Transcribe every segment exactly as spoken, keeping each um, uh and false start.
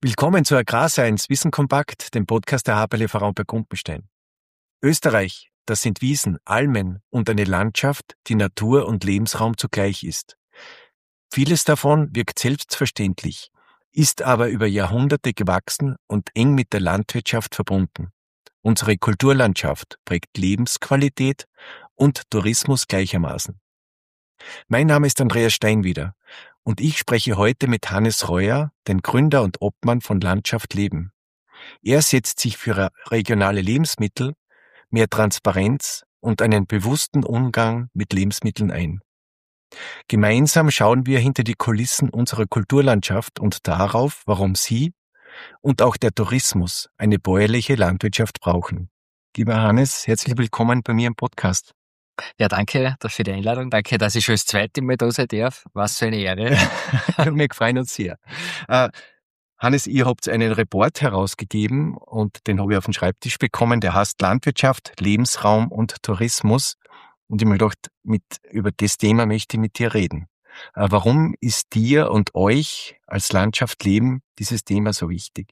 Willkommen zu Agrarscience Wissen Kompakt, dem Podcast der Haberle Verein bei Gumpenstein. Österreich, das sind Wiesen, Almen und eine Landschaft, die Natur und Lebensraum zugleich ist. Vieles davon wirkt selbstverständlich, ist aber über Jahrhunderte gewachsen und eng mit der Landwirtschaft verbunden. Unsere Kulturlandschaft prägt Lebensqualität und Tourismus gleichermaßen. Mein Name ist Andreas Steinwieder und ich spreche heute mit Hannes Reuer, den Gründer und Obmann von Landschaft Leben. Er setzt sich für regionale Lebensmittel, mehr Transparenz und einen bewussten Umgang mit Lebensmitteln ein. Gemeinsam schauen wir hinter die Kulissen unserer Kulturlandschaft und darauf, warum Sie und auch der Tourismus eine bäuerliche Landwirtschaft brauchen. Lieber Hannes, herzlich willkommen bei mir im Podcast. Ja, danke für die Einladung. Danke, dass ich schon das zweite Mal da sein darf. Was für eine Ehre. Wir freuen uns sehr. Uh, Hannes, ihr habt einen Report herausgegeben und den habe ich auf den Schreibtisch bekommen. Der heißt Landwirtschaft, Lebensraum und Tourismus. Und ich mir gedacht, mit, über das Thema möchte ich mit dir reden. Uh, warum ist dir und euch als Landschaft Leben dieses Thema so wichtig?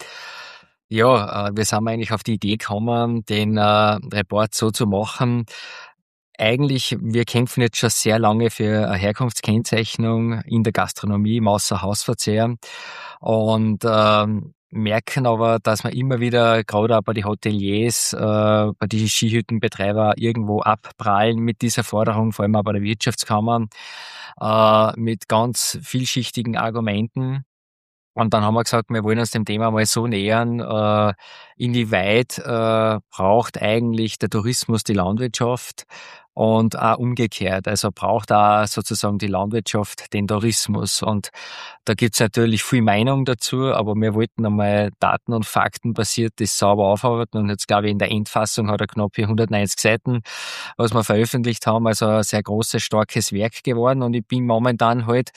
Ja, wir sind eigentlich auf die Idee gekommen, den äh, Report so zu machen. Eigentlich, wir kämpfen jetzt schon sehr lange für eine Herkunftskennzeichnung in der Gastronomie, im Außerhausverzehr und ähm, merken aber, dass wir immer wieder, gerade auch bei den Hoteliers, äh, bei den Skihüttenbetreiber irgendwo abprallen mit dieser Forderung, vor allem auch bei der Wirtschaftskammer, äh, mit ganz vielschichtigen Argumenten. Und dann haben wir gesagt, wir wollen uns dem Thema mal so nähern, äh, inwieweit äh, braucht eigentlich der Tourismus die Landwirtschaft und auch umgekehrt. Also braucht auch sozusagen die Landwirtschaft den Tourismus. Und da gibt's natürlich viel Meinung dazu, aber wir wollten einmal Daten- und Fakten basiert das sauber aufarbeiten. Und jetzt glaube ich, in der Endfassung hat er knapp hundertneunzig Seiten, was wir veröffentlicht haben. Also ein sehr großes, starkes Werk geworden. Und ich bin momentan halt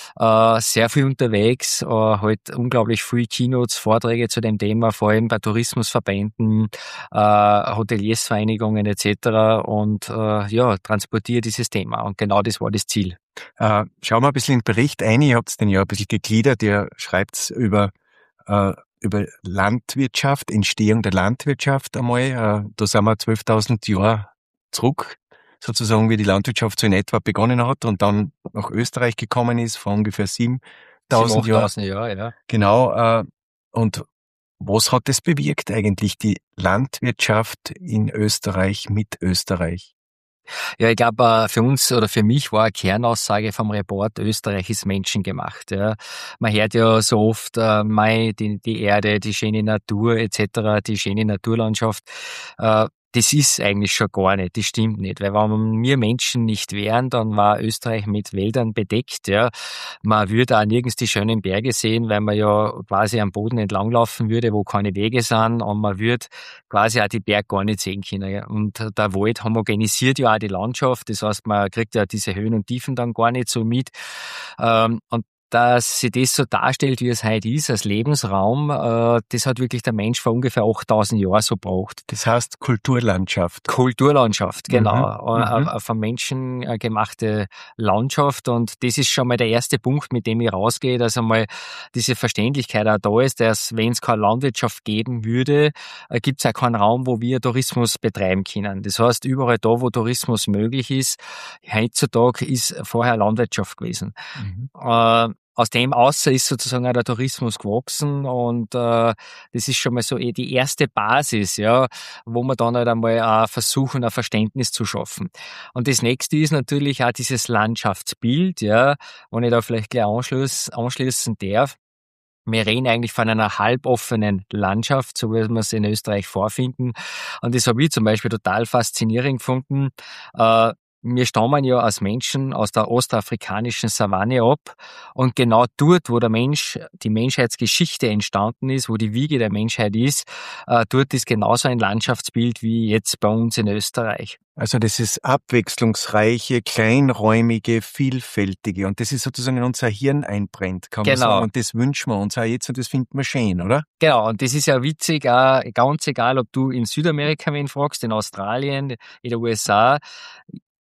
äh, sehr viel unterwegs, äh, halt unglaublich viel Keynotes, Vorträge zu dem Thema, vor allem bei Tourismusverbänden, äh, Hoteliersvereinigungen et cetera. Und äh, ja, transportiere dieses Thema. Und genau das war das Ziel. Äh, schauen wir ein bisschen in den Bericht ein. Ihr habt den ja ein bisschen gegliedert. Ihr schreibt über, äh, über Landwirtschaft, Entstehung der Landwirtschaft einmal. Äh, da sind wir zwölftausend Jahre zurück, sozusagen, wie die Landwirtschaft so in etwa begonnen hat und dann nach Österreich gekommen ist, vor ungefähr siebentausend Jahren. Jahre, ja. Genau. Äh, und was hat das bewirkt eigentlich, die Landwirtschaft in Österreich mit Österreich? Ja, ich glaube, für uns oder für mich war eine Kernaussage vom Report, Österreich ist menschengemacht. Ja. Man hört ja so oft, äh, mei, die, die Erde, die schöne Natur et cetera, die schöne Naturlandschaft. Äh, Das ist eigentlich schon gar nicht, das stimmt nicht, weil wenn wir Menschen nicht wären, dann war Österreich mit Wäldern bedeckt, ja. Man würde auch nirgends die schönen Berge sehen, weil man ja quasi am Boden entlanglaufen würde, wo keine Wege sind, und man würde quasi auch die Berge gar nicht sehen können, ja. Und der Wald homogenisiert ja auch die Landschaft, das heißt, man kriegt ja diese Höhen und Tiefen dann gar nicht so mit. Ähm, und dass sich das so darstellt, wie es heute ist, als Lebensraum, äh, das hat wirklich der Mensch vor ungefähr achttausend Jahren so braucht. Das heißt Kulturlandschaft. Kulturlandschaft, genau. Mhm. Eine, eine vom Menschen gemachte Landschaft, und das ist schon mal der erste Punkt, mit dem ich rausgehe, dass einmal diese Verständlichkeit auch da ist, dass wenn es keine Landwirtschaft geben würde, äh, gibt es auch keinen Raum, wo wir Tourismus betreiben können. Das heißt, überall da, wo Tourismus möglich ist, heutzutage ist vorher Landwirtschaft gewesen. Mhm. Äh, Aus dem außer ist sozusagen auch der Tourismus gewachsen, und äh, das ist schon mal so eh die erste Basis, ja, wo wir dann halt einmal auch versuchen, ein Verständnis zu schaffen. Und das nächste ist natürlich auch dieses Landschaftsbild, ja, wenn ich da vielleicht gleich anschluss, anschließen darf. Wir reden eigentlich von einer halboffenen Landschaft, so wie wir es in Österreich vorfinden. Und das habe ich zum Beispiel total faszinierend gefunden. Äh, Wir stammen ja als Menschen aus der ostafrikanischen Savanne ab, und genau dort, wo der Mensch, die Menschheitsgeschichte entstanden ist, wo die Wiege der Menschheit ist, äh, dort ist genauso ein Landschaftsbild wie jetzt bei uns in Österreich. Also das ist abwechslungsreiche, kleinräumige, vielfältige, und das ist sozusagen in unser Hirn einbrennt, kann Genau. man sagen. Und das wünschen wir uns auch jetzt, und das finden wir schön, oder? Genau, und das ist ja witzig, auch ganz egal, ob du in Südamerika wen fragst, in Australien, in den U S A,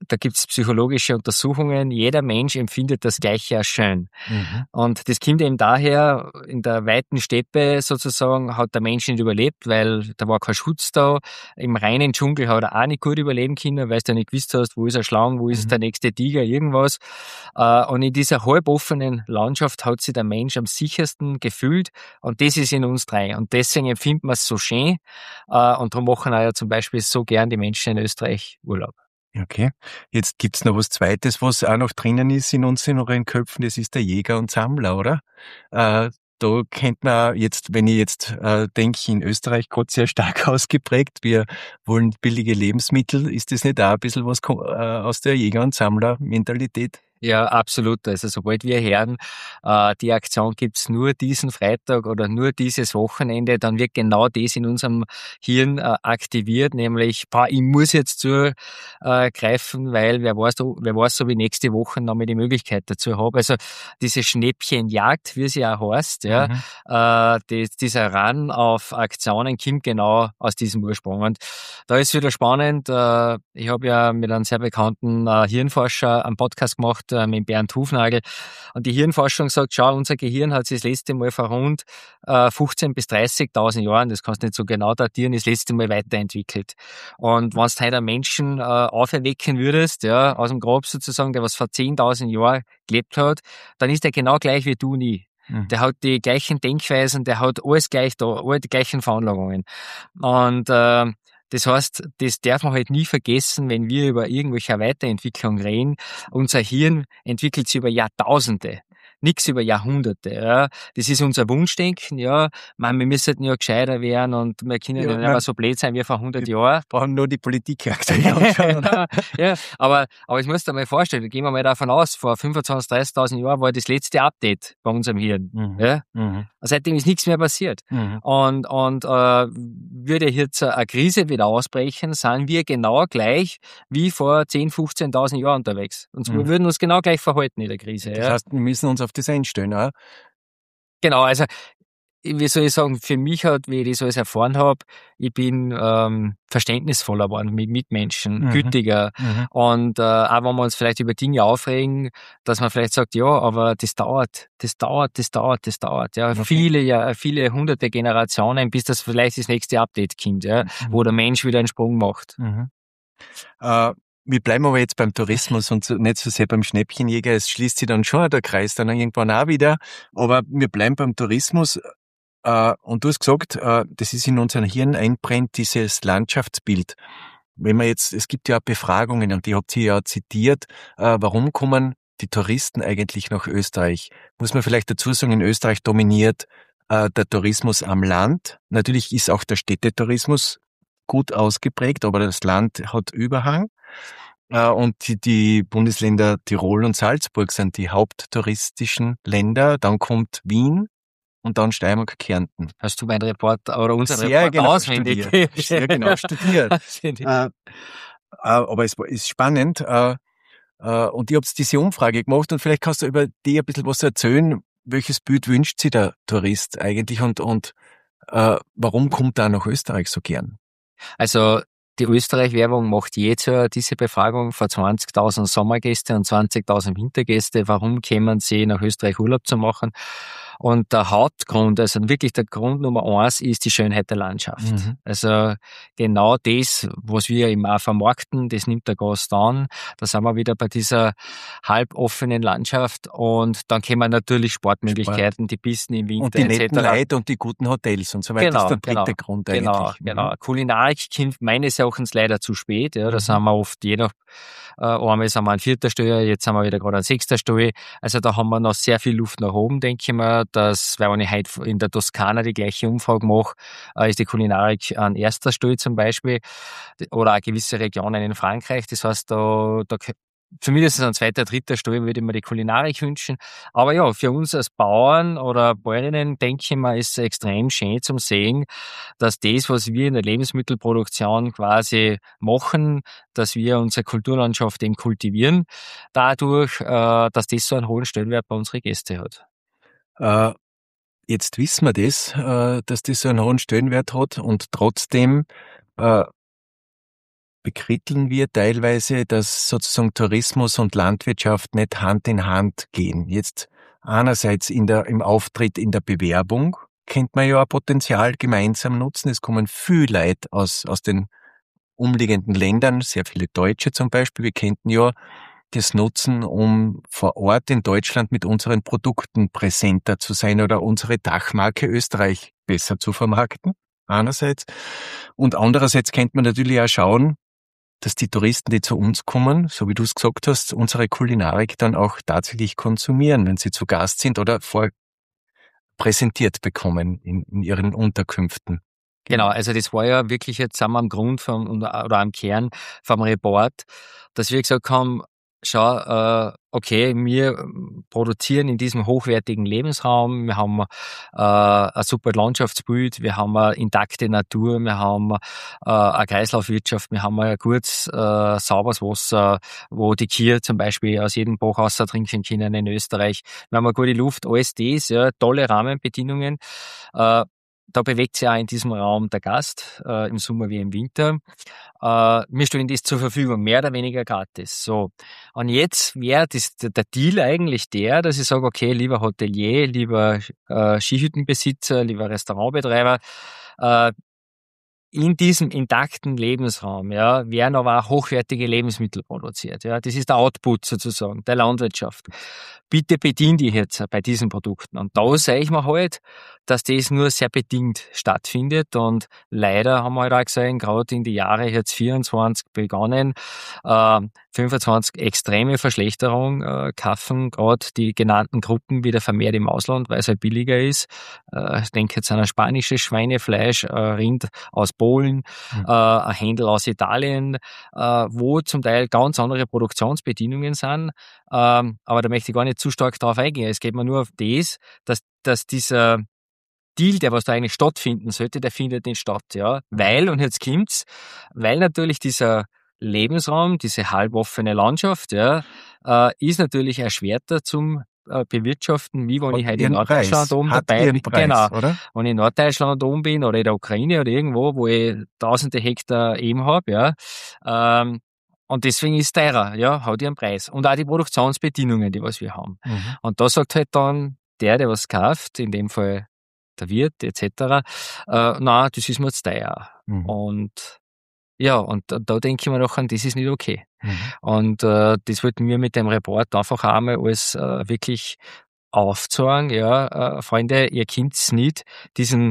da gibt's psychologische Untersuchungen, jeder Mensch empfindet das Gleiche als schön. Mhm. Und das kommt eben daher, in der weiten Steppe sozusagen hat der Mensch nicht überlebt, weil da war kein Schutz da. Im reinen Dschungel hat er auch nicht gut überleben können, weil du nicht gewusst hast, wo ist ein Schlange, wo ist mhm. der nächste Tiger, irgendwas. Und in dieser halboffenen Landschaft hat sich der Mensch am sichersten gefühlt und das ist in uns drei. Und deswegen empfinden wir es so schön und darum machen auch ja zum Beispiel so gern die Menschen in Österreich Urlaub. Okay. Jetzt gibt's noch was Zweites, was auch noch drinnen ist in unseren Köpfen, das ist der Jäger und Sammler, oder? Äh, da kennt man jetzt, wenn ich jetzt äh, denke, in Österreich gerade sehr stark ausgeprägt, wir wollen billige Lebensmittel, ist das nicht auch ein bisschen was äh, aus der Jäger- und Sammler-Mentalität? Ja, absolut. Also sobald wir hören, äh, die Aktion gibt's nur diesen Freitag oder nur dieses Wochenende, dann wird genau das in unserem Hirn äh, aktiviert, nämlich, boah, ich muss jetzt zugreifen, weil wer weiß, wer weiß, ob ich nächste Woche noch mal die Möglichkeit dazu habe. Also diese Schnäppchenjagd, wie sie auch heißt, ja, mhm. äh, die, dieser Run auf Aktionen kommt genau aus diesem Ursprung. Und da ist wieder spannend. Äh, ich habe ja mit einem sehr bekannten äh, Hirnforscher einen Podcast gemacht, mit Bernd Hufnagel. Und die Hirnforschung sagt, schau, unser Gehirn hat sich das letzte Mal vor rund äh, fünfzehn bis dreißigtausend Jahren, das kannst du nicht so genau datieren, das letzte Mal weiterentwickelt. Und wenn du heute einen Menschen äh, auferwecken würdest, ja, aus dem Grab sozusagen, der was vor zehntausend Jahren gelebt hat, dann ist er genau gleich wie du nie. Mhm. Der hat die gleichen Denkweisen, der hat alles gleich da, alle die gleichen Veranlagungen. Und äh, das heißt, das darf man halt nie vergessen, wenn wir über irgendwelche Weiterentwicklung reden. Unser Hirn entwickelt sich über Jahrtausende, nichts über Jahrhunderte. Ja. Das ist unser Wunschdenken. Ja, man, wir müssen ja gescheiter werden und wir können ja, nicht mehr so blöd sein wie vor hundert Jahren. Brauchen nur die Politik anschauen. Ja, aber, aber ich muss dir mal vorstellen, gehen wir mal davon aus, vor fünfundzwanzig, dreißigtausend Jahren war das letzte Update bei unserem Hirn. Mhm. Ja. Mhm. Seitdem ist nichts mehr passiert. Mhm. Und, und äh, würde jetzt eine Krise wieder ausbrechen, sind wir genau gleich wie vor zehn, fünfzehntausend Jahren unterwegs. Und mhm. wir würden uns genau gleich verhalten in der Krise. Das ja. heißt, wir müssen uns auf das einstellen, auch? Genau, also wie soll ich sagen, für mich hat, wie ich das alles erfahren habe, ich bin ähm, verständnisvoller geworden mit Mitmenschen, mhm. gütiger. Mhm. Und äh, auch wenn wir uns vielleicht über Dinge aufregen, dass man vielleicht sagt, ja, aber das dauert, das dauert, das dauert, das dauert. Ja, okay. Viele, ja, viele hunderte Generationen, bis das vielleicht das nächste Update kommt, ja, mhm. wo der Mensch wieder einen Sprung macht. Mhm. Äh, wir bleiben aber jetzt beim Tourismus und nicht so sehr beim Schnäppchenjäger. Es schließt sich dann schon der Kreis dann irgendwann auch wieder. Aber wir bleiben beim Tourismus. Uh, und du hast gesagt, uh, das ist in unserem Hirn einbrennt, dieses Landschaftsbild. Wenn man jetzt, es gibt ja Befragungen und die habt ihr ja zitiert, uh, warum kommen die Touristen eigentlich nach Österreich? Muss man vielleicht dazu sagen, in Österreich dominiert uh, der Tourismus am Land. Natürlich ist auch der Städtetourismus gut ausgeprägt, aber das Land hat Überhang. Uh, und die, die Bundesländer Tirol und Salzburg sind die haupttouristischen Länder. Dann kommt Wien. Und dann Steiermark, Kärnten. Hast du meinen Report oder unseren Sehr Report genau auswendig studiert. Sehr genau studiert. äh, äh, aber es ist spannend. Äh, äh, und ich habe diese Umfrage gemacht und vielleicht kannst du über die ein bisschen was erzählen. Welches Bild wünscht sich der Tourist eigentlich und, und äh, warum kommt er nach Österreich so gern? Also die Österreich-Werbung macht jetzt ja diese Befragung vor zwanzigtausend Sommergäste und zwanzigtausend Wintergäste. Warum kämen sie nach Österreich Urlaub zu machen? Und der Hauptgrund, also wirklich der Grund Nummer eins, ist die Schönheit der Landschaft. Mhm. Also genau das, was wir eben auch vermarkten, das nimmt der Gast an. Da sind wir wieder bei dieser halboffenen Landschaft und dann kommen natürlich Sportmöglichkeiten, Sport. Die Pisten im Winter und die netten Leute und die guten Hotels und so weiter. Genau, das ist der dritte genau, Grund genau, eigentlich. Genau, mhm. Kulinarik kommt meines Erachtens leider zu spät. Ja, da mhm. sind wir oft, je nach, äh, einmal sind wir an vierter Stelle, jetzt sind wir wieder gerade an sechster Stelle. Also da haben wir noch sehr viel Luft nach oben, denke ich mal. Dass, weil wenn ich heute in der Toskana die gleiche Umfrage mache, äh, ist die Kulinarik an erster Stelle zum Beispiel. Oder auch gewisse Regionen in Frankreich. Das heißt, da, da für mich ist es an zweiter, dritter Stelle, würde ich mir die Kulinarik wünschen. Aber ja, für uns als Bauern oder Bäuerinnen, denke ich mal, ist es extrem schön zum sehen, dass das, was wir in der Lebensmittelproduktion quasi machen, dass wir unsere Kulturlandschaft eben kultivieren, dadurch, äh, dass das so einen hohen Stellenwert bei unseren Gästen hat. Uh, jetzt wissen wir das, uh, dass das so einen hohen Stellenwert hat und trotzdem uh, bekritteln wir teilweise, dass sozusagen Tourismus und Landwirtschaft nicht Hand in Hand gehen. Jetzt einerseits in der, im Auftritt in der Bewerbung könnte man ja ein Potenzial gemeinsam nutzen. Es kommen viel Leute aus, aus den umliegenden Ländern, sehr viele Deutsche zum Beispiel. Wir könnten ja das nutzen, um vor Ort in Deutschland mit unseren Produkten präsenter zu sein oder unsere Dachmarke Österreich besser zu vermarkten, einerseits. Und andererseits könnte man natürlich auch schauen, dass die Touristen, die zu uns kommen, so wie du es gesagt hast, unsere Kulinarik dann auch tatsächlich konsumieren, wenn sie zu Gast sind oder vorpräsentiert bekommen in, in ihren Unterkünften. Genau, also das war ja wirklich jetzt sind wir am Grund vom, oder am Kern vom Report, dass wir gesagt haben, schau, äh, okay, wir produzieren in diesem hochwertigen Lebensraum, wir haben äh, ein super Landschaftsbild, wir haben eine intakte Natur, wir haben äh, eine Kreislaufwirtschaft, wir haben ein gutes, äh, sauberes Wasser, wo die Kühe zum Beispiel aus jedem Bach raus trinken können in Österreich. Wir haben eine gute Luft, alles das, ja, tolle Rahmenbedingungen. Äh, Da bewegt sich auch in diesem Raum der Gast, äh, im Sommer wie im Winter. Äh, wir stellen das zur Verfügung, mehr oder weniger gratis. So. Und jetzt wäre das, der Deal eigentlich der, dass ich sage, okay, lieber Hotelier, lieber äh, Skihüttenbesitzer, lieber Restaurantbetreiber, äh, in diesem intakten Lebensraum, ja, werden aber auch hochwertige Lebensmittel produziert, ja. Das ist der Output sozusagen der Landwirtschaft. Bitte bedien die jetzt bei diesen Produkten. Und da sage ich mir halt, dass das nur sehr bedingt stattfindet. Und leider haben wir halt auch gesehen, gerade in die Jahre jetzt vierundzwanzig begonnen, äh, fünfundzwanzig extreme Verschlechterung, äh, kaufen gerade die genannten Gruppen wieder vermehrt im Ausland, weil es halt billiger ist. Äh, ich denke jetzt an ein spanisches Schweinefleisch, äh, Rind aus Polen, mhm. äh, ein Händel aus Italien, äh, wo zum Teil ganz andere Produktionsbedingungen sind. Ähm, aber da möchte ich gar nicht zu stark drauf eingehen. Es geht mir nur auf das, dass, dass dieser Deal, der was da eigentlich stattfinden sollte, der findet nicht statt, ja. Weil, und jetzt kommt's, weil natürlich dieser Lebensraum, diese halboffene Landschaft, ja, äh, ist natürlich erschwerter zum äh, bewirtschaften, wie wenn Hat ich halt in Norddeutschland oben dabei bin. Preis, genau. Oder? Wenn ich in Norddeutschland oben bin oder in der Ukraine oder irgendwo, wo ich tausende Hektar eben habe, ja. Ähm, und deswegen ist es teurer, ja, hat ihren Preis. Und auch die Produktionsbedingungen, die was wir haben. Mhm. Und da sagt halt dann der, der was kauft, in dem Fall der Wirt et cetera, äh, na, das ist mir zu teuer. Mhm. Und ja, und da, da denke ich mir noch an, das ist nicht okay. Mhm. Und äh, das wollten wir mit dem Report einfach einmal alles äh, wirklich aufzeigen, ja, äh, Freunde, ihr könnt's nicht diesen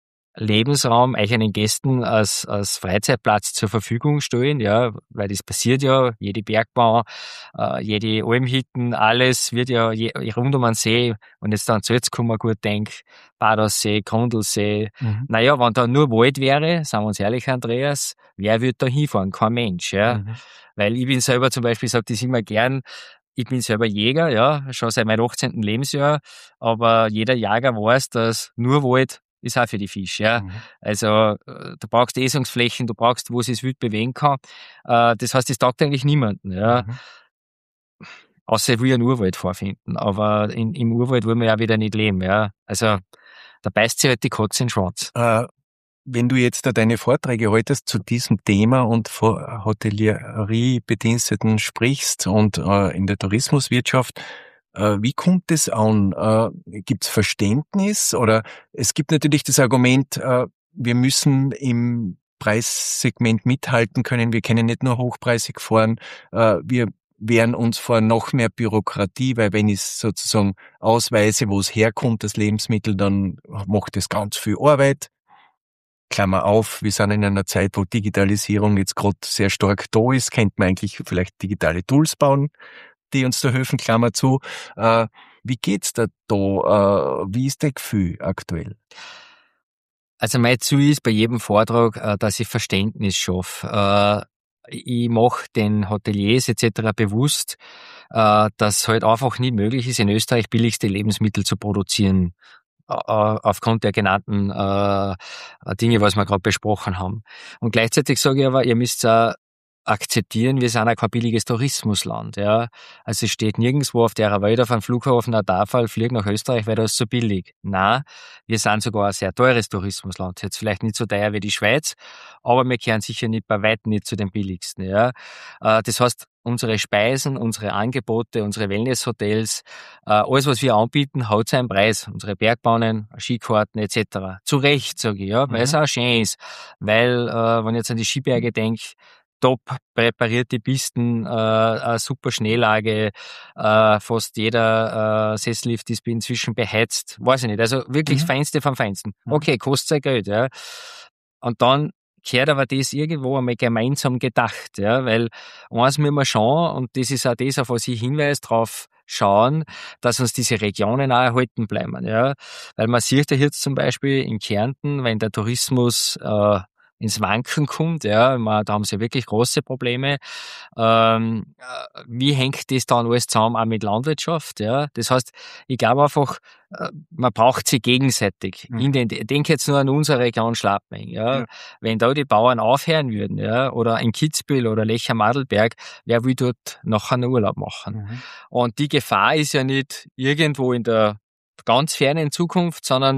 Lebensraum euch einen Gästen als, als Freizeitplatz zur Verfügung stellen, ja, weil das passiert ja, jede Bergbahn, äh, jede Almhütten, alles wird ja je, rund um einen See, und jetzt dann zu jetzt kommen, gut denk, Badersee, Grundlsee, mhm. naja, wenn da nur Wald wäre, sagen wir uns ehrlich, Andreas, wer würde da hinfahren? Kein Mensch, ja, mhm. weil ich bin selber zum Beispiel, sage das immer gern, ich bin selber Jäger, ja, schon seit meinem achtzehnten Lebensjahr, aber jeder Jäger weiß, dass nur Wald ist auch für die Fische, ja. Mhm. Also, du brauchst Esungsflächen, du brauchst, wo es sich wild bewegen kann. Äh, das heißt, das taugt eigentlich niemanden, ja. Mhm. Außer ich will einen Urwald vorfinden. Aber in, im Urwald wollen wir ja wieder nicht leben, ja. Also, da beißt sich halt die Katze in den Schwanz. Äh, wenn du jetzt da deine Vorträge haltest zu diesem Thema und vor Hotelleriebediensteten sprichst und äh, in der Tourismuswirtschaft, wie kommt es an? Gibt es Verständnis? Oder es gibt natürlich das Argument, wir müssen im Preissegment mithalten können. Wir können nicht nur hochpreisig fahren. Wir wehren uns vor noch mehr Bürokratie, weil wenn ich sozusagen ausweise, wo es herkommt, das Lebensmittel, dann macht es ganz viel Arbeit. Klammer auf, wir sind in einer Zeit, wo Digitalisierung jetzt gerade sehr stark da ist. Könnte man eigentlich vielleicht digitale Tools bauen, die uns da helfen, Klammer zu. Äh, wie geht's da da? Äh, wie ist dein Gefühl aktuell? Also mein Ziel ist bei jedem Vortrag, äh, dass ich Verständnis schaffe. Äh, ich mache den Hoteliers et cetera bewusst, äh, dass halt einfach nicht möglich ist, in Österreich billigste Lebensmittel zu produzieren, äh, aufgrund der genannten äh, Dinge, was wir gerade besprochen haben. Und gleichzeitig sage ich aber, ihr müsst auch akzeptieren, wir sind auch kein billiges Tourismusland, ja. Also es steht nirgendwo auf der Welt auf einem Flughafen ein Tafel, flieg nach Österreich, weil das ist so billig. Nein, wir sind sogar ein sehr teures Tourismusland. Jetzt vielleicht nicht so teuer wie die Schweiz, aber wir gehören sicher nicht bei weitem nicht zu den billigsten, ja. Äh, Das heißt, unsere Speisen, unsere Angebote, unsere Wellnesshotels, äh, alles, was wir anbieten, hat seinen Preis. Unsere Bergbahnen, Skikarten et cetera. Zu Recht, sage ich, ja, weil Mhm. es auch schön ist. Weil, äh, wenn ich jetzt an die Skiberge denke, top präparierte Pisten, äh, eine super Schneelage, äh, fast jeder äh, Sessellift ist inzwischen beheizt, weiß ich nicht, also wirklich das Mhm. Feinste vom Feinsten. Mhm. Okay, kostet sein Geld, ja. Und dann gehört aber das irgendwo einmal gemeinsam gedacht, ja, weil eins müssen wir schauen, und das ist auch das, auf was ich hinweise, drauf schauen, dass uns diese Regionen auch erhalten bleiben, ja. Weil man sieht ja jetzt zum Beispiel in Kärnten, wenn der Tourismus äh, ins Wanken kommt, ja, man, da haben sie wirklich große Probleme. Ähm, äh, wie hängt das dann alles zusammen auch mit Landwirtschaft, ja? Das heißt, ich glaube einfach, äh, man braucht sie gegenseitig. Mhm. In den, ich denke jetzt nur an unsere Region Schlappming, ja? Ja. Wenn da die Bauern aufhören würden, ja, oder in Kitzbühel oder Lecher-Madelberg, wer will dort nachher einen Urlaub machen? Mhm. Und die Gefahr ist ja nicht irgendwo in der ganz fernen Zukunft, sondern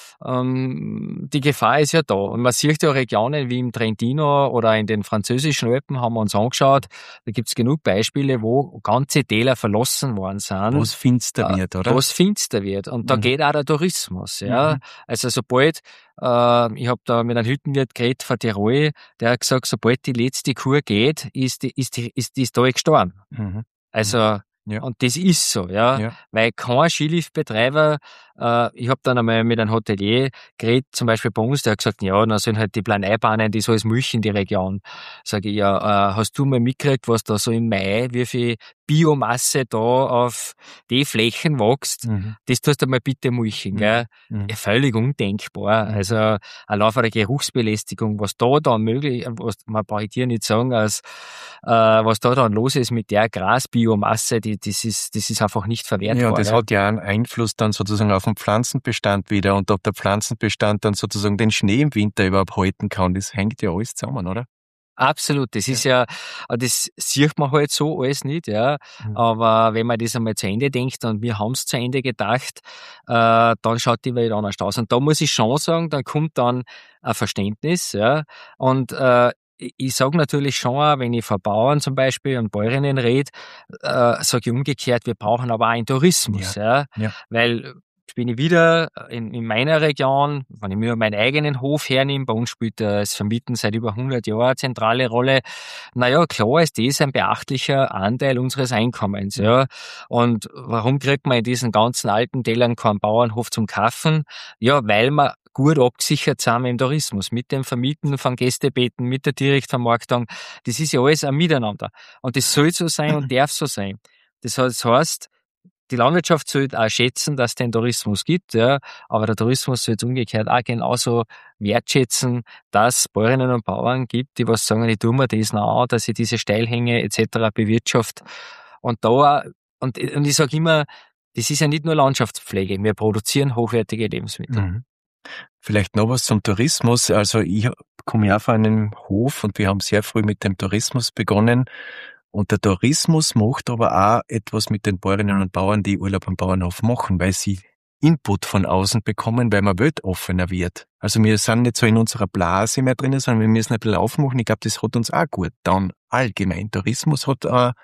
ähm, die Gefahr ist ja da. Und man sieht ja Regionen wie im Trentino oder in den französischen Alpen, haben wir uns angeschaut, da gibt's genug Beispiele, wo ganze Täler verlassen worden sind. Wo es finster äh, wird, oder? Wo es finster wird. Und da Mhm. geht auch der Tourismus. Ja. Mhm. Also sobald, äh, ich habe da mit einem Hüttenwirt geredet von Tirol, der hat gesagt, sobald die letzte Kur geht, ist die, ist die, ist die ist da gestorben. Mhm. Also, Ja. und das ist so, ja, Ja. weil kein Skiliftbetreiber, äh, ich habe dann einmal mit einem Hotelier geredet, zum Beispiel bei uns, der hat gesagt, ja, dann sind halt die Planei-Bahnen, die so alles Milch in die Region. Sage ich, ja, äh, hast du mal mitgekriegt, was da so im Mai, wie viel Biomasse da auf die Flächen wächst? Mhm. Das tust du mal bitte mulchen, gell? Mhm. Ja, völlig undenkbar. Mhm. Also, allein von der Geruchsbelästigung, was da dann möglich, was, man brauche ich dir nicht sagen, als, äh, was da dann los ist mit der Grasbiomasse, die, das ist, das ist einfach nicht verwertbar. Ja, und das ja. hat ja einen Einfluss dann sozusagen auf den Pflanzenbestand wieder, und ob der Pflanzenbestand dann sozusagen den Schnee im Winter überhaupt halten kann, das hängt ja alles zusammen, oder? Absolut, das ist ja, das sieht man halt so alles nicht, ja. Mhm. Aber wenn man das einmal zu Ende denkt, und wir haben es zu Ende gedacht, äh, dann schaut die Welt anders aus. Und da muss ich schon sagen, da kommt dann ein Verständnis, ja. Und äh, ich, ich sage natürlich schon auch, wenn ich von Bauern zum Beispiel und Bäuerinnen rede, äh, sage ich umgekehrt, wir brauchen aber auch einen Tourismus, ja. Ja. Weil bin ich wieder in, in meiner Region, wenn ich mir meinen eigenen Hof hernehme, bei uns spielt das Vermieten seit über hundert Jahren eine zentrale Rolle. Naja, klar ist das ein beachtlicher Anteil unseres Einkommens, ja. Und warum kriegt man in diesen ganzen alten Tälern keinen Bauernhof zum Kaufen? Ja, weil wir gut abgesichert sind im Tourismus, mit dem Vermieten von Gästebetten, mit der Direktvermarktung. Das ist ja alles ein Miteinander. Und das soll so sein und darf so sein. Das heißt, die Landwirtschaft sollte auch schätzen, dass es den Tourismus gibt, ja, aber der Tourismus sollte umgekehrt auch genauso wertschätzen, dass es Bäuerinnen und Bauern gibt, die was sagen, ich tue mir das noch an, dass ich diese Steilhänge et cetera bewirtschaft. Und da, und, und ich sage immer, das ist ja nicht nur Landschaftspflege, wir produzieren hochwertige Lebensmittel. Mhm. Vielleicht noch was zum Tourismus. Also ich komme ja von einem Hof und wir haben sehr früh mit dem Tourismus begonnen. Und der Tourismus macht aber auch etwas mit den Bäuerinnen und Bauern, die Urlaub am Bauernhof machen, weil sie Input von außen bekommen, weil man weltoffener wird. Also wir sind nicht so in unserer Blase mehr drinnen, sondern wir müssen ein bisschen aufmachen. Ich glaube, das hat uns auch gut. Dann allgemein. Tourismus hat, äh,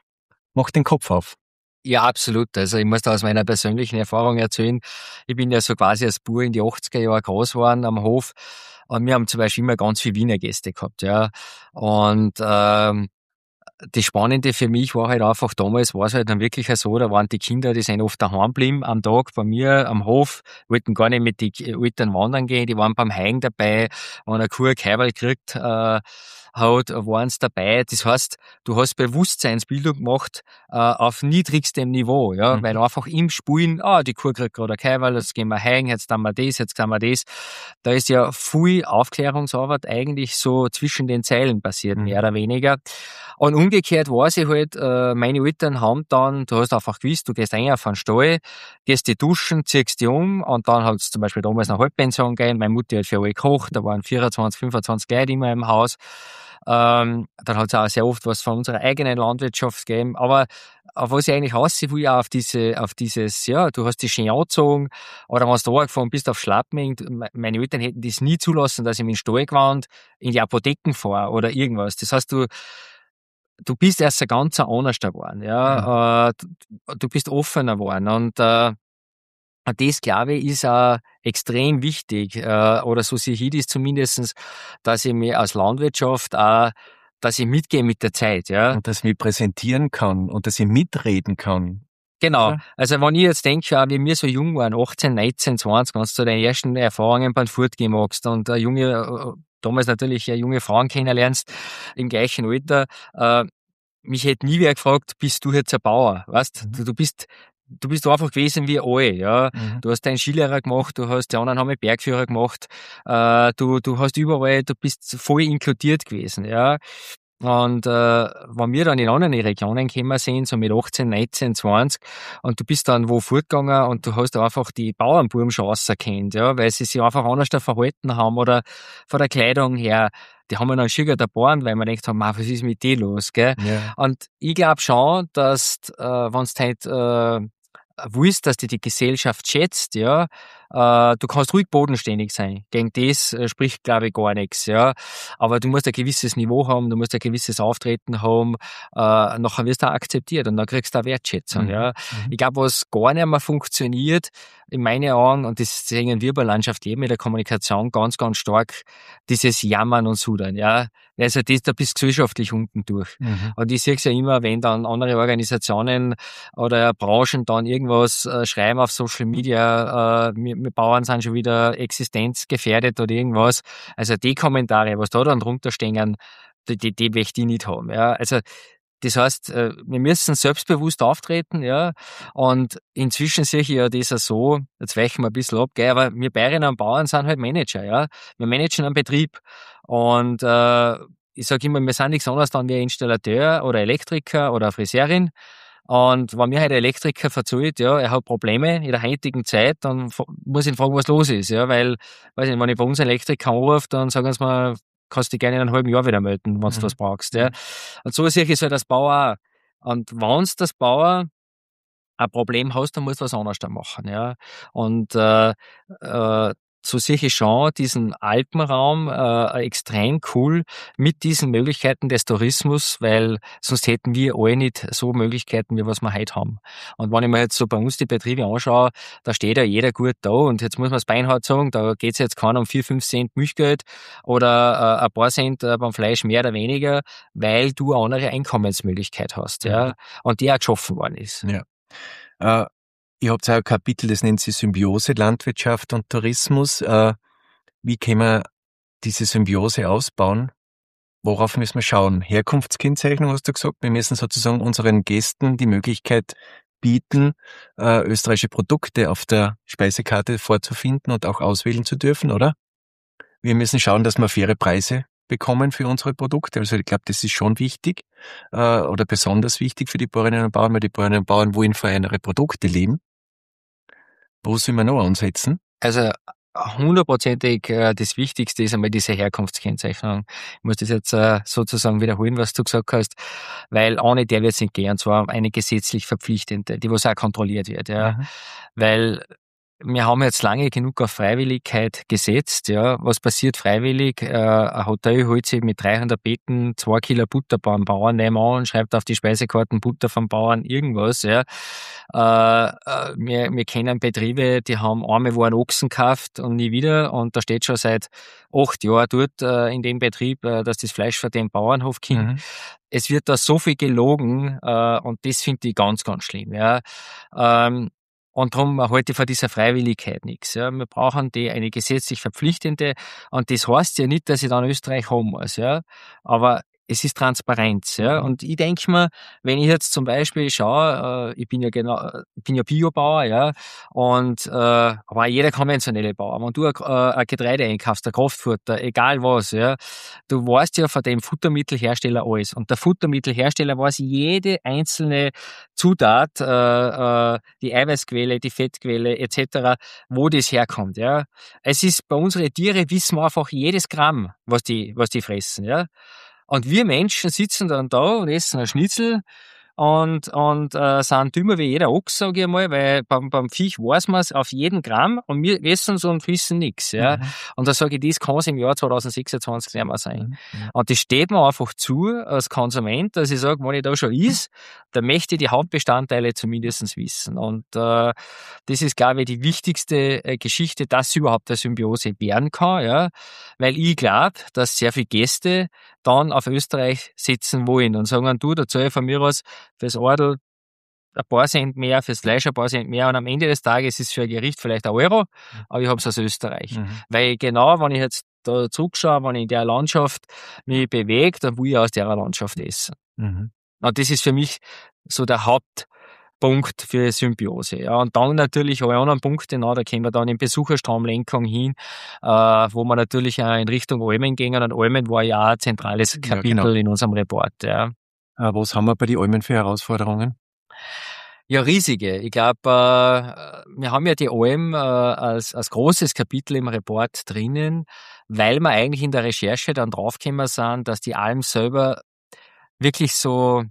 macht den Kopf auf. Ja, absolut. Also ich muss da aus meiner persönlichen Erfahrung erzählen. Ich bin ja so quasi als Bub in die achtziger Jahre groß geworden am Hof. Und wir haben zum Beispiel immer ganz viele Wiener Gäste gehabt, ja. Und ähm, das Spannende für mich war halt einfach, damals war es halt dann wirklich so, da waren die Kinder, die sind oft daheim geblieben am Tag bei mir am Hof, wollten gar nicht mit den Eltern wandern gehen, die waren beim Haien dabei, wenn eine Kuh Keiberl gekriegt äh, hat, waren sie dabei. Das heißt, du hast Bewusstseinsbildung gemacht äh, auf niedrigstem Niveau, ja, Mhm. weil einfach im Spulen, ah, die Kuh kriegt gerade ein Keiberl, jetzt gehen wir heim, jetzt tun wir das, jetzt tun wir das. Da ist ja viel Aufklärungsarbeit eigentlich so zwischen den Zeilen passiert, Mhm. mehr oder weniger. Und umgekehrt weiß ich halt, äh, meine Eltern haben dann, du hast einfach gewusst, du gehst rein auf den Stall, gehst die duschen, ziehst die um, und dann hat es zum Beispiel damals eine Halbpension gegeben, meine Mutter hat für alle gekocht, da waren vierundzwanzig, fünfundzwanzig Leute immer im Haus. Ähm, dann hat es auch sehr oft was von unserer eigenen Landwirtschaft gegeben. Aber auf was ich eigentlich raus will, ja auf diese, auf dieses, ja, du hast dich schön angezogen, oder wenn du runtergefahren bist auf Schlappming, meine Eltern hätten das nie zulassen, dass ich mit dem Stall gewandt in die Apotheken fahre oder irgendwas. Das heißt, du, du bist erst ein ganz anders geworden, ja, mhm. äh, du, du bist offener geworden und, äh, das, glaube ich, ist auch extrem wichtig, äh, oder so sehe ich das zumindestens, dass ich mir als Landwirtschaft auch, dass ich mitgehe mit der Zeit, ja. Und dass ich mich präsentieren kann und dass ich mitreden kann. Genau. Oder? Also wenn ich jetzt denke, wie wir so jung waren, achtzehn, neunzehn, zwanzig, wenn du so deine ersten Erfahrungen beim Fortgehen magst und eine junge, damals natürlich eine junge Frauen kennenlernst, im gleichen Alter, äh, mich hätte nie wer gefragt, bist du jetzt ein Bauer, weißt? Mhm. Du, du bist, du bist einfach gewesen wie alle, ja. Mhm. Du hast deinen Skilehrer gemacht, du hast, die anderen haben einen Bergführer gemacht, äh, du, du hast überall, du bist voll inkludiert gewesen, ja. Und äh, wenn wir dann in andere Regionen gekommen sind, so mit achtzehn, neunzehn, zwanzig, und du bist dann wo fortgegangen und du hast einfach die Bauernbuben schon rausgekannt, ja, weil sie sich einfach anders da verhalten haben oder von der Kleidung her, die haben wir dann schier geboren, weil wir gedacht haben, was ist mit dir los, gell? Ja. Und ich glaube schon, dass, äh, wenn du halt äh, willst, dass die die Gesellschaft schätzt, ja, äh, du kannst ruhig bodenständig sein. Gegen das äh, spricht, glaube ich, gar nichts, ja. Aber du musst ein gewisses Niveau haben, du musst ein gewisses Auftreten haben, äh, nachher wirst du auch akzeptiert und dann kriegst du auch Wertschätzung, mhm. ja. Mhm. Ich glaube, was gar nicht mehr funktioniert, in meinen Augen, und das sehen wir bei Landschaft eben mit der Kommunikation ganz, ganz stark, dieses Jammern und Sudern, ja. Also das, da bist du gesellschaftlich unten durch. Mhm. Und ich sehe es ja immer, wenn dann andere Organisationen oder Branchen dann irgendwas äh, schreiben auf Social Media, äh, wir, wir Bauern sind schon wieder existenzgefährdet oder irgendwas. Also die Kommentare, was da dann drunter stehen, die, die, die möchte ich nicht haben, ja. Also das heißt, wir müssen selbstbewusst auftreten, ja. Und inzwischen sehe ich ja das auch so, jetzt weichen wir ein bisschen ab, gell, aber wir Bäuerinnen und Bauern sind halt Manager, ja. Wir managen einen Betrieb. Und äh, ich sage immer, wir sind nichts anderes dann wie ein Installateur oder Elektriker oder Friseurin. Und wenn mir halt ein Elektriker verzeiht, ja, er hat Probleme in der heutigen Zeit, dann muss ich ihn fragen, was los ist, ja, weil, weiß nicht, wenn ich bei uns einen Elektriker anrufe, dann sagen sie mir, kannst du dich gerne in einem halben Jahr wieder melden, wenn du mhm. was brauchst, ja. Und so sehe ich es halt als Bauer auch. Und wenn du als Bauer ein Problem hast, dann musst du was anderes da machen, ja. Und äh, äh, so sehe ich schon diesen Alpenraum äh, extrem cool mit diesen Möglichkeiten des Tourismus, weil sonst hätten wir alle nicht so Möglichkeiten, wie was wir heute haben. Und wenn ich mir jetzt so bei uns die Betriebe anschaue, da steht ja jeder gut da und jetzt muss man es beinhart sagen, da geht es jetzt keiner um vier, fünf Cent Milchgeld oder äh, ein paar Cent äh, beim Fleisch mehr oder weniger, weil du eine andere Einkommensmöglichkeit hast, ja, ja. Und die auch geschaffen worden ist. Ja. Uh, ihr habt auch ein Kapitel, das nennt sich Symbiose, Landwirtschaft und Tourismus. Uh, wie können wir diese Symbiose ausbauen? Worauf müssen wir schauen? Herkunftskennzeichnung hast du gesagt. Wir müssen sozusagen unseren Gästen die Möglichkeit bieten, uh, österreichische Produkte auf der Speisekarte vorzufinden und auch auswählen zu dürfen, oder? Wir müssen schauen, dass wir faire Preise bekommen für unsere Produkte. Also ich glaube, das ist schon wichtig äh, oder besonders wichtig für die Bäuerinnen und Bauern, weil die Bäuerinnen und Bauern wollen für ihre Produkte leben. Wo sollen wir noch ansetzen? Also hundertprozentig äh, das Wichtigste ist einmal diese Herkunftskennzeichnung. Ich muss das jetzt äh, sozusagen wiederholen, was du gesagt hast, weil ohne der wird es nicht gehen, und zwar eine gesetzlich verpflichtende, die was auch kontrolliert wird, ja, mhm. weil wir haben jetzt lange genug auf Freiwilligkeit gesetzt, ja. Was passiert freiwillig? Äh, ein Hotel holt sich mit dreihundert Betten zwei Kilo Butter beim Bauern nebenan und schreibt auf die Speisekarten Butter vom Bauern irgendwas, ja. Äh, wir, wir kennen Betriebe, die haben einmal wo einen Ochsen gekauft und nie wieder, und da steht schon seit acht Jahren dort äh, in dem Betrieb, äh, dass das Fleisch von dem Bauernhof kommt. Mhm. Es wird da so viel gelogen, äh, und das finde ich ganz, ganz schlimm, ja. Ähm, Und darum halte ich von dieser Freiwilligkeit nichts. Ja. Wir brauchen die eine gesetzlich verpflichtende, und das heißt ja nicht, dass ich dann Österreich haben muss, ja. Aber es ist Transparenz, ja. Und ich denke mir, wenn ich jetzt zum Beispiel schaue, äh, ich bin ja genau, ich bin ja Biobauer, ja, und äh, aber auch jeder konventionelle Bauer, wenn du äh, ein Getreide einkaufst, ein Kraftfutter, egal was, ja, du weißt ja von dem Futtermittelhersteller alles. Und der Futtermittelhersteller weiß jede einzelne Zutat, äh, äh, die Eiweißquelle, die Fettquelle et cetera, wo das herkommt, ja. Es ist bei unseren Tiere wissen wir einfach jedes Gramm, was die, was die fressen, ja. Und wir Menschen sitzen dann da und essen ein Schnitzel und, und äh, sind dümmer wie jeder Ochs, sage ich mal, weil beim, beim Viech weiß man es auf jeden Gramm und wir essen es und wissen nichts. Ja. Mhm. Und da sage ich, das kann es im Jahr zwanzig sechsundzwanzig nicht mehr sein. Mhm. Und das steht mir einfach zu als Konsument, dass ich sage, wenn ich da schon is, dann möchte ich die Hauptbestandteile zumindest wissen. Und äh, das ist, glaube ich, die wichtigste äh, Geschichte, dass überhaupt eine Symbiose werden kann. Ja. Weil ich glaube, dass sehr viele Gäste dann auf Österreich sitzen wollen und sagen, du, da zahle ich von mir was fürs Adel ein paar Cent mehr, fürs Fleisch ein paar Cent mehr und am Ende des Tages ist es für ein Gericht vielleicht ein Euro, aber ich habe es aus Österreich. Mhm. Weil genau, wenn ich jetzt da zurückschaue, wenn ich in der Landschaft mich bewege, dann will ich aus der Landschaft essen. Mhm. Und das ist für mich so der Hauptpunkt für Symbiose. Ja, und dann natürlich alle anderen Punkte, na, da kommen wir dann in Besucherstromlenkung hin, äh, wo wir natürlich auch in Richtung Almen gehen. Und Almen war ja auch ein zentrales Kapitel Ja, genau. in unserem Report. Ja. Äh, was haben wir bei den Almen für Herausforderungen? Ja, riesige. Ich glaube, äh, wir haben ja die Alm äh, als, als großes Kapitel im Report drinnen, weil wir eigentlich in der Recherche dann draufgekommen sind, dass die Alm selber wirklich so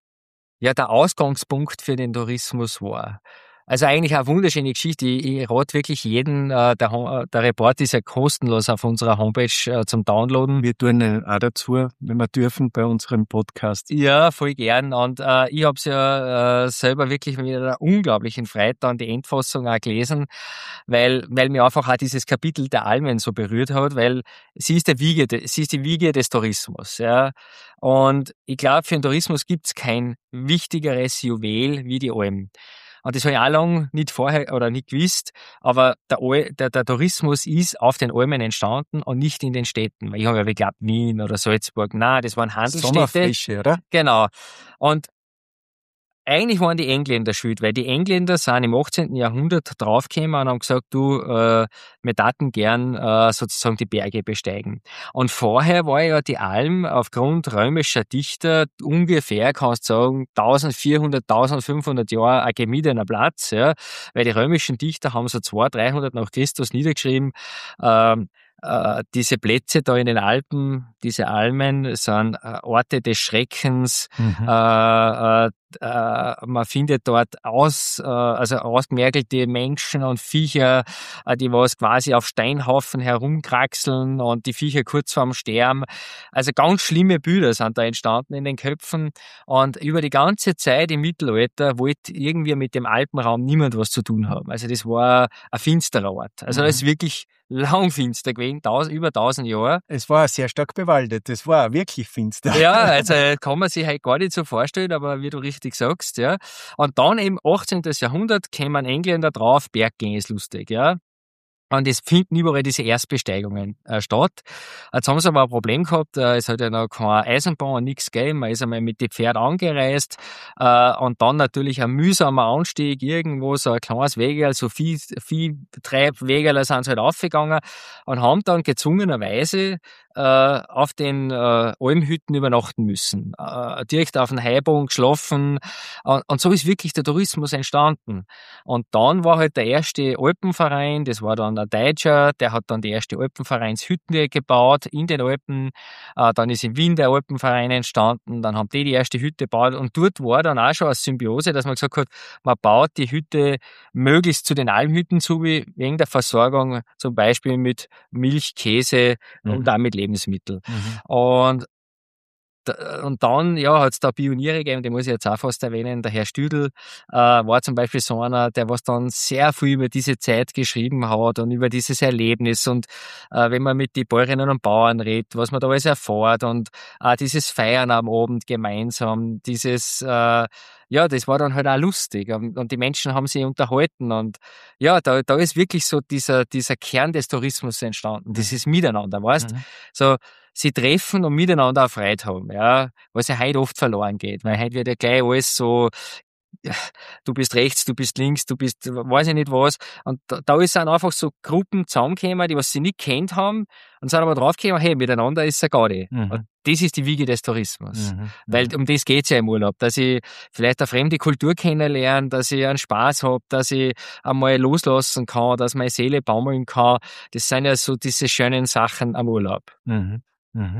ja der Ausgangspunkt für den Tourismus war. Also eigentlich eine wunderschöne Geschichte. Ich, ich rate wirklich jeden, äh, der, Hom- der Report ist ja kostenlos auf unserer Homepage äh, zum Downloaden. Wir tun äh, auch dazu, wenn wir dürfen, bei unserem Podcast. Ja, voll gern. Und äh, ich habe es ja äh, selber wirklich mit einer unglaublichen Freude dann die Endfassung auch gelesen, weil weil mir einfach auch dieses Kapitel der Almen so berührt hat, weil sie ist der Wiege, de- sie ist die Wiege des Tourismus. Ja. Und ich glaube, für den Tourismus gibt's kein wichtigeres Juwel wie die Alm. Und das habe ich auch lange nicht vorher oder nicht gewusst, aber der, Al der, der Tourismus ist auf den Almen entstanden und nicht in den Städten. Weil ich habe ja geglaubt, Wien oder Salzburg, nein, das waren Handelsstädte. Sommerfrische, oder? Genau. Und eigentlich waren die Engländer schuld, weil die Engländer sind im achtzehnten Jahrhundert draufgekommen und haben gesagt, du, äh, wir taten gern äh, sozusagen die Berge besteigen. Und vorher war ja die Alm aufgrund römischer Dichter ungefähr, kannst du sagen, eintausendvierhundert, eintausendfünfhundert Jahre ein gemiedener Platz, ja, weil die römischen Dichter haben so zweihundert, dreihundert nach Christus niedergeschrieben, ähm, äh, diese Plätze da in den Alpen, diese Almen, sind äh, Orte des Schreckens. Mhm. Äh, äh, äh, man findet dort aus, äh, also ausgemergelte Menschen und Viecher, äh, die was quasi auf Steinhaufen herumkraxeln und die Viecher kurz vorm Sterben. Also ganz schlimme Bilder sind da entstanden in den Köpfen. Und über die ganze Zeit im Mittelalter wollte irgendwie mit dem Alpenraum niemand was zu tun haben. Also das war ein finsterer Ort. Also Mhm. das ist wirklich lang finster gewesen, tausend, über tausend Jahre. Es war sehr stark bewaldet. Es war wirklich finster. Ja, also kann man sich halt gar nicht so vorstellen, aber wie du richtig sagst, ja. Und dann im achtzehnten Jahrhundert kämen Engländer drauf, Berggehen ist lustig, ja. Und es finden überall diese Erstbesteigungen äh, statt. Jetzt haben sie aber ein Problem gehabt, äh, es hat ja noch keine Eisenbahn und nichts gegeben, man ist einmal mit dem Pferd angereist äh, und dann natürlich ein mühsamer Anstieg, irgendwo so ein kleines Wegerl, so viel, viel Treibwegerl sind sie halt aufgegangen und haben dann gezwungenerweise äh, auf den äh, Almhütten übernachten müssen, äh, direkt auf dem Heuboden geschlafen und, und so ist wirklich der Tourismus entstanden. Und dann war halt der erste Alpenverein, das war dann ein Deutscher, der hat dann die erste Alpenvereinshütte gebaut in den Alpen. Äh, dann ist in Wien der Alpenverein entstanden, dann haben die die erste Hütte gebaut und dort war dann auch schon eine Symbiose, dass man gesagt hat, man baut die Hütte möglichst zu den Almhütten zu, wie wegen der Versorgung zum Beispiel mit Milch, Käse Mhm. und auch mit Lebensmitteln. Mhm. Und Und dann, ja, hat es da Pioniere gegeben, die muss ich jetzt auch fast erwähnen. Der Herr Stüdel äh, war zum Beispiel so einer, der was dann sehr viel über diese Zeit geschrieben hat und über dieses Erlebnis. Und äh, wenn man mit den Bäuerinnen und Bauern redet, was man da alles erfährt und auch dieses Feiern am Abend gemeinsam, dieses, äh, ja, das war dann halt auch lustig und, und die Menschen haben sich unterhalten und ja, da, da ist wirklich so dieser, dieser Kern des Tourismus entstanden, dieses Miteinander, weißt? Mhm. So, sie treffen und miteinander auch Freude haben, ja, was ja heute oft verloren geht, weil heute wird ja gleich alles so, ja, du bist rechts, du bist links, du bist, weiß ich nicht was, und da, da ist dann einfach so Gruppen zusammengekommen, die was sie nicht kennt haben, und sind aber draufgekommen, hey, miteinander ist es Gaudi. Mhm. Und das ist die Wiege des Tourismus. Mhm. Weil um das geht's ja im Urlaub, dass ich vielleicht eine fremde Kultur kennenlerne, dass ich einen Spaß hab, dass ich einmal loslassen kann, dass meine Seele baumeln kann. Das sind ja so diese schönen Sachen am Urlaub. Mhm. Mhm.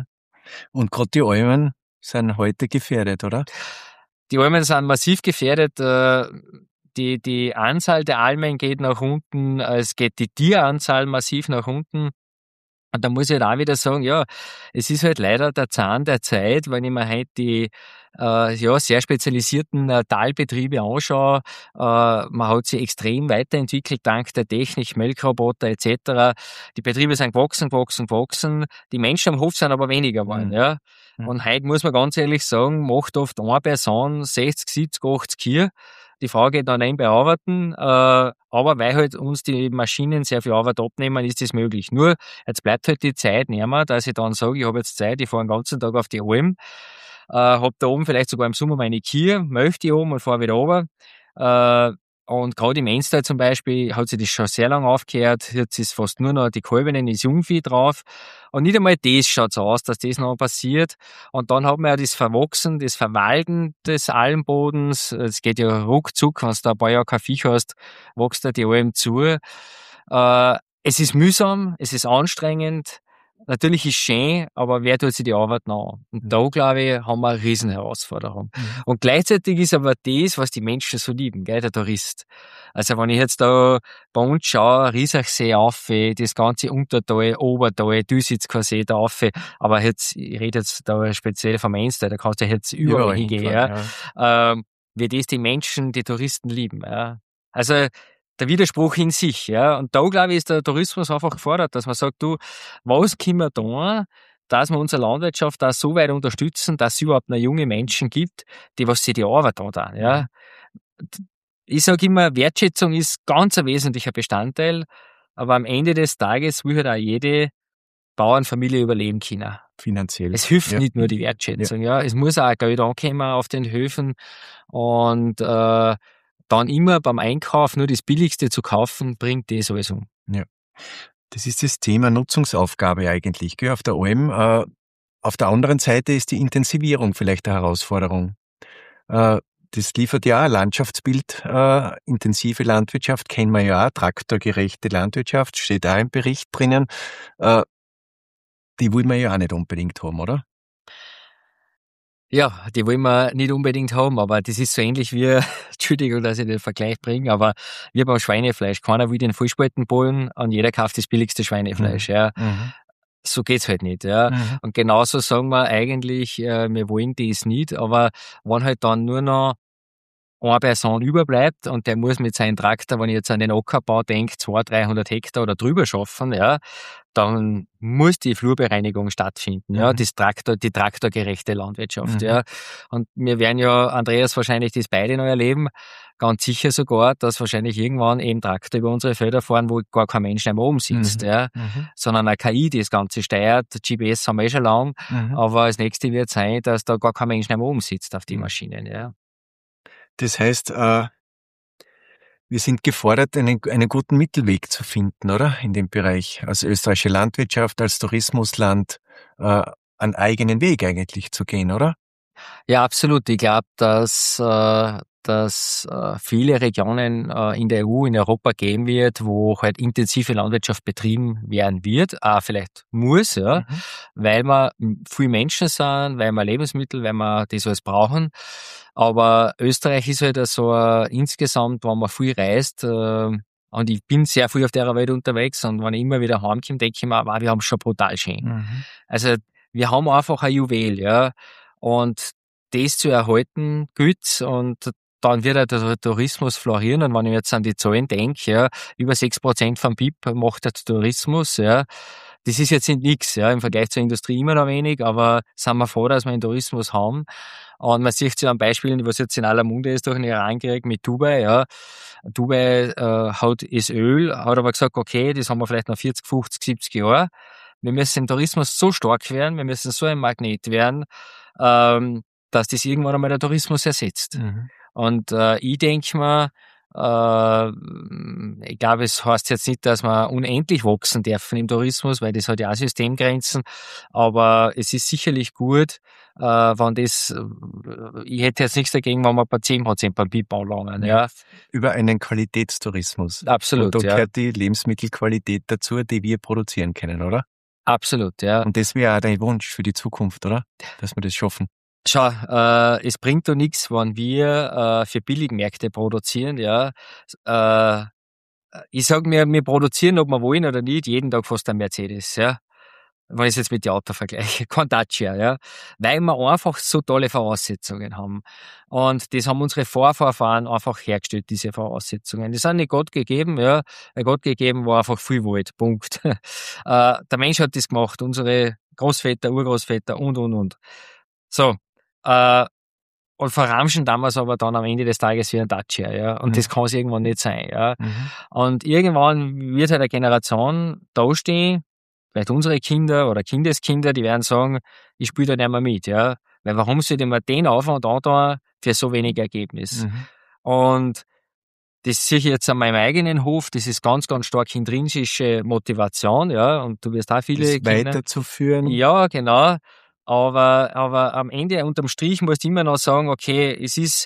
Und gerade die Almen sind heute gefährdet, oder? Die Almen sind massiv gefährdet. äh, Die, die Anzahl der Almen geht nach unten, äh, es geht die Tieranzahl massiv nach unten. Und da muss ich halt auch wieder sagen, ja, es ist halt leider der Zahn der Zeit, wenn ich mir halt die äh, ja, sehr spezialisierten äh, Talbetriebe anschaue. Äh, man hat sich extrem weiterentwickelt dank der Technik, Melkroboter et cetera. Die Betriebe sind gewachsen, gewachsen, gewachsen. Die Menschen am Hof sind aber weniger geworden. Mhm. Ja. Mhm. Und heute muss man ganz ehrlich sagen, macht oft eine Person sechzig, siebzig, achtzig Kühe. Die Frau geht dann nebenbei arbeiten, äh, aber weil halt uns die Maschinen sehr viel Arbeit abnehmen, ist das möglich. Nur, jetzt bleibt halt die Zeit nicht mehr, dass ich dann sage, ich habe jetzt Zeit, ich fahre den ganzen Tag auf die Alm, äh, habe da oben vielleicht sogar im Sommer meine Kühe, möchte die oben und fahre wieder runter. Äh, und gerade im Enstal zum Beispiel hat sich das schon sehr lange aufgehört. Jetzt ist fast nur noch die Kalbinnen, das Jungvieh drauf. Und nicht einmal das schaut so aus, dass das noch passiert. Und dann hat man ja das Verwachsen, das Verwalden des Almbodens. Es geht ja ruckzuck, wenn du da ein paar Jahre kein Viech hast, wächst da die Alm zu. Äh, es ist mühsam, es ist anstrengend. Natürlich ist es schön, aber wer tut sich die Arbeit noch an? Und da, glaube ich, haben wir eine Riesenherausforderung. Mhm. Und gleichzeitig ist aber das, was die Menschen so lieben, gell, der Tourist. Also wenn ich jetzt da bei uns schaue, Riesachsee auf, das ganze Untertal, Obertal, Düsitzkersee da auf, aber jetzt, ich rede jetzt da speziell vom Enstal, da kannst du jetzt überall, überall hingehen, ja. ja. Ähm, wie das die Menschen, die Touristen lieben, ja. Also, der Widerspruch in sich, ja. Und da, glaube ich, ist der Tourismus einfach gefordert, dass man sagt, du, was können wir tun, dass wir unsere Landwirtschaft da so weit unterstützen, dass es überhaupt noch junge Menschen gibt, die was sich die Arbeit antun, ja. Ich sage immer, Wertschätzung ist ganz ein wesentlicher Bestandteil, aber am Ende des Tages will halt auch jede Bauernfamilie überleben können. Finanziell. Es hilft ja. nicht nur die Wertschätzung, ja. ja. Es muss auch Geld ankommen auf den Höfen und äh, dann immer beim Einkauf nur das Billigste zu kaufen, bringt das alles um. Ja. Das ist das Thema Nutzungsaufgabe eigentlich, gell, auf der Alm. Äh, auf der anderen Seite ist die Intensivierung vielleicht eine Herausforderung. Äh, das liefert ja auch ein Landschaftsbild. Äh, intensive Landwirtschaft kennen wir ja auch, traktorgerechte Landwirtschaft, steht auch im Bericht drinnen. Äh, die wollen wir ja auch nicht unbedingt haben, oder? Ja, die wollen wir nicht unbedingt haben, aber das ist so ähnlich wie, Entschuldigung, dass ich den Vergleich bringe, aber wie beim Schweinefleisch. Keiner will den Vollspaltenbollen und jeder kauft das billigste Schweinefleisch, mhm. ja. Mhm. So geht's halt nicht, ja. Mhm. Und genauso sagen wir eigentlich, äh, wir wollen das nicht, aber wenn halt dann nur noch eine Person überbleibt und der muss mit seinem Traktor, wenn ich jetzt an den Ackerbau denke, zweihundert, dreihundert Hektar oder drüber schaffen, ja, dann muss die Flurbereinigung stattfinden, ja, mhm. das Traktor, die traktorgerechte Landwirtschaft, mhm. ja. Und wir werden ja, Andreas, wahrscheinlich das beide noch erleben, ganz sicher sogar, dass wahrscheinlich irgendwann eben Traktor über unsere Felder fahren, wo gar kein Mensch mehr oben sitzt, mhm. ja, mhm. sondern eine K I, die das Ganze steuert. G P S haben wir eh schon lang, mhm. aber das nächste wird sein, dass da gar kein Mensch mehr oben sitzt auf die Maschinen, ja. Das heißt, äh, wir sind gefordert, einen, einen guten Mittelweg zu finden, oder? In dem Bereich, als österreichische Landwirtschaft, als Tourismusland, äh, einen eigenen Weg eigentlich zu gehen, oder? Ja, absolut. Ich glaube, dass, äh, dass äh, viele Regionen äh, in der E U, in Europa geben wird, wo halt intensive Landwirtschaft betrieben werden wird, auch vielleicht muss, ja, mhm. weil wir viele Menschen sind, weil wir Lebensmittel, weil wir das alles brauchen. Aber Österreich ist halt so äh, insgesamt, wenn man viel reist, äh, und ich bin sehr viel auf der Welt unterwegs und wenn ich immer wieder heimkomme, denke ich mir, wow, wir haben es schon brutal schön. Mhm. Also wir haben einfach ein Juwel, ja. Und das zu erhalten gilt und dann wird auch der Tourismus florieren. Und wenn ich jetzt an die Zahlen denke, ja, über sechs Prozent vom B I P macht der Tourismus, ja. Das ist jetzt nicht nichts, ja, im Vergleich zur Industrie immer noch wenig, aber sind wir froh, dass wir einen Tourismus haben. Und man sieht ja an Beispielen, was jetzt in aller Munde ist, durch den Iran-Krieg mit Dubai, ja. Dubai äh, hat das Öl, hat aber gesagt, okay, das haben wir vielleicht noch vierzig, fünfzig, siebzig Jahre. Wir müssen im Tourismus so stark werden, wir müssen so ein Magnet werden, ähm, dass das irgendwann einmal der Tourismus ersetzt. Mhm. Und äh, ich denke mir, äh, ich glaube, es heißt jetzt nicht, dass wir unendlich wachsen dürfen im Tourismus, weil das hat ja auch Systemgrenzen, aber es ist sicherlich gut, äh, wenn das, ich hätte jetzt nichts dagegen, wenn wir bei zehn Prozent beim B I P anlangen. Ja. Über einen Qualitätstourismus. Absolut, und da ja. gehört die Lebensmittelqualität dazu, die wir produzieren können, oder? Absolut, ja. Und das wäre auch dein Wunsch für die Zukunft, oder? Dass wir das schaffen. Schau, äh, es bringt doch nichts, wenn wir äh, für Billigmärkte produzieren, ja. Äh, ich sag mir, wir produzieren, ob wir wollen oder nicht, jeden Tag fast ein Mercedes, ja. Wenn ich es jetzt mit den Autos vergleiche, kein Dacia, ja. Weil wir einfach so tolle Voraussetzungen haben. Und das haben unsere Vorfahren einfach hergestellt, diese Voraussetzungen. Die sind nicht Gott gegeben, ja. Gott gegeben war einfach viel Wald, Punkt. äh, der Mensch hat das gemacht, unsere Großväter, Urgroßväter und, und, und. So, äh, und verramschen damals aber dann am Ende des Tages wie ein Dacia, ja. Und mhm. das kann es irgendwann nicht sein, ja. Mhm. Und irgendwann wird halt eine Generation dastehen, vielleicht unsere Kinder oder Kindeskinder, die werden sagen, ich spiele da nicht mehr mit, ja. Weil warum sollte man den Aufwand antun für so wenig Ergebnis? Mhm. Und das sehe ich jetzt an meinem eigenen Hof, das ist ganz, ganz stark intrinsische Motivation, ja. Und du wirst auch viele das weiterzuführen. Ja, genau. Aber, aber am Ende, unterm Strich, musst du immer noch sagen, okay, es ist,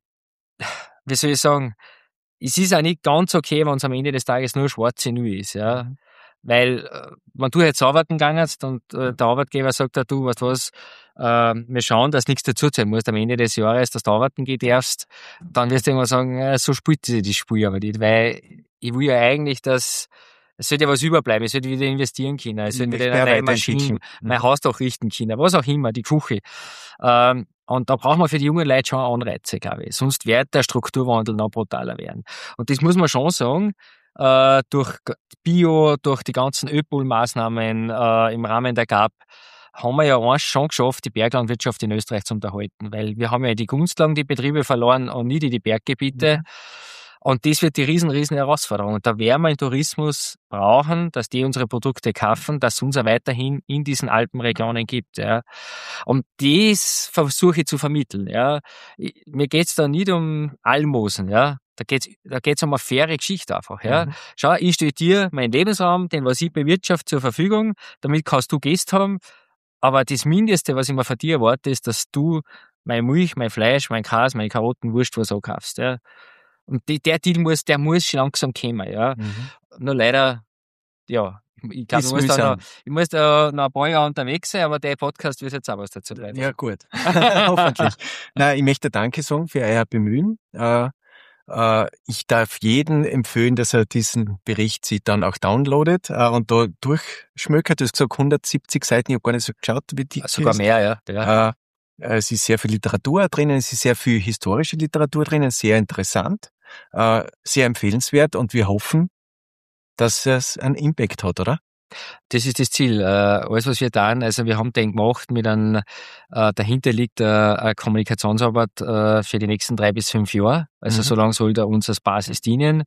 wie soll ich sagen, es ist auch nicht ganz okay, wenn es am Ende des Tages nur schwarze Null ist, ja. Mhm. Weil, wenn du jetzt arbeiten gegangen und äh, der Arbeitgeber sagt, ja, du, weißt was, äh, wir schauen, dass nichts dazuzahlen musst am Ende des Jahres, dass du arbeiten gehen darfst, dann wirst du irgendwann sagen, ja, so spielt sich das Spiel aber nicht, weil ich will ja eigentlich, dass es sollte ja was überbleiben, ich sollte wieder investieren können, ich sollte wieder in eine neue Maschine, mein Haus doch richten können, was auch immer, die Küche. Ähm, und da brauchen wir für die jungen Leute schon Anreize, glaube ich. Sonst wird der Strukturwandel noch brutaler werden. Und das muss man schon sagen, äh, durch Bio, durch die ganzen Öpol-Maßnahmen äh, im Rahmen der G A P, haben wir ja eins schon geschafft, die Berglandwirtschaft in Österreich zu unterhalten. Weil wir haben ja die Gunstlagen, die Betriebe verloren und nicht in die Berggebiete. Mhm. Und das wird die riesen, riesen Herausforderung. Und da werden wir einen Tourismus brauchen, dass die unsere Produkte kaufen, dass es uns auch weiterhin in diesen Alpenregionen gibt. Ja. Und das versuche ich zu vermitteln. Ja. Mir geht's da nicht um Almosen. Ja. Da geht's, da geht's um eine faire Geschichte einfach. Ja. Mhm. Schau, ich stelle dir meinen Lebensraum, den was ich bewirtschafte, zur Verfügung. Damit kannst du Gäste haben. Aber das Mindeste, was ich mir von dir erwarte, ist, dass du meine Milch, mein Fleisch, mein Käse, meine Karotten, Wurst, was auch kaufst. Ja. Und die, der Deal muss, der muss schon langsam kommen, ja. Mhm. Nur leider, ja, ich glaube, ich muss da noch, ich muss da noch ein paar Jahre unterwegs sein, aber der Podcast wird jetzt auch was dazu bleiben. Ja, gut. Hoffentlich. Nein, ich möchte Danke sagen für euer Bemühen. Äh, äh, ich darf jedem empfehlen, dass er diesen Bericht sich dann auch downloadet äh, und da durchschmökert. Du hast gesagt hundertsiebzig Seiten, ich habe gar nicht so geschaut, wie die Sogar ist. Mehr, ja. ja. Äh, es ist sehr viel Literatur drinnen, es ist sehr viel historische Literatur drinnen, sehr interessant. Uh, sehr empfehlenswert und wir hoffen, dass es einen Impact hat, oder? Das ist das Ziel. Uh, alles, was wir tun, also wir haben den gemacht mit einem, uh, dahinter liegt uh, eine Kommunikationsarbeit uh, für die nächsten drei bis fünf Jahre. Also mhm. so lange soll da uns als Basis dienen.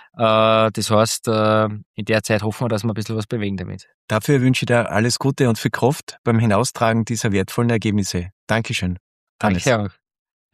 Uh, das heißt, uh, in der Zeit hoffen wir, dass wir ein bisschen was bewegen damit. Dafür wünsche ich dir alles Gute und viel Kraft beim Hinaustragen dieser wertvollen Ergebnisse. Dankeschön. Danke auch.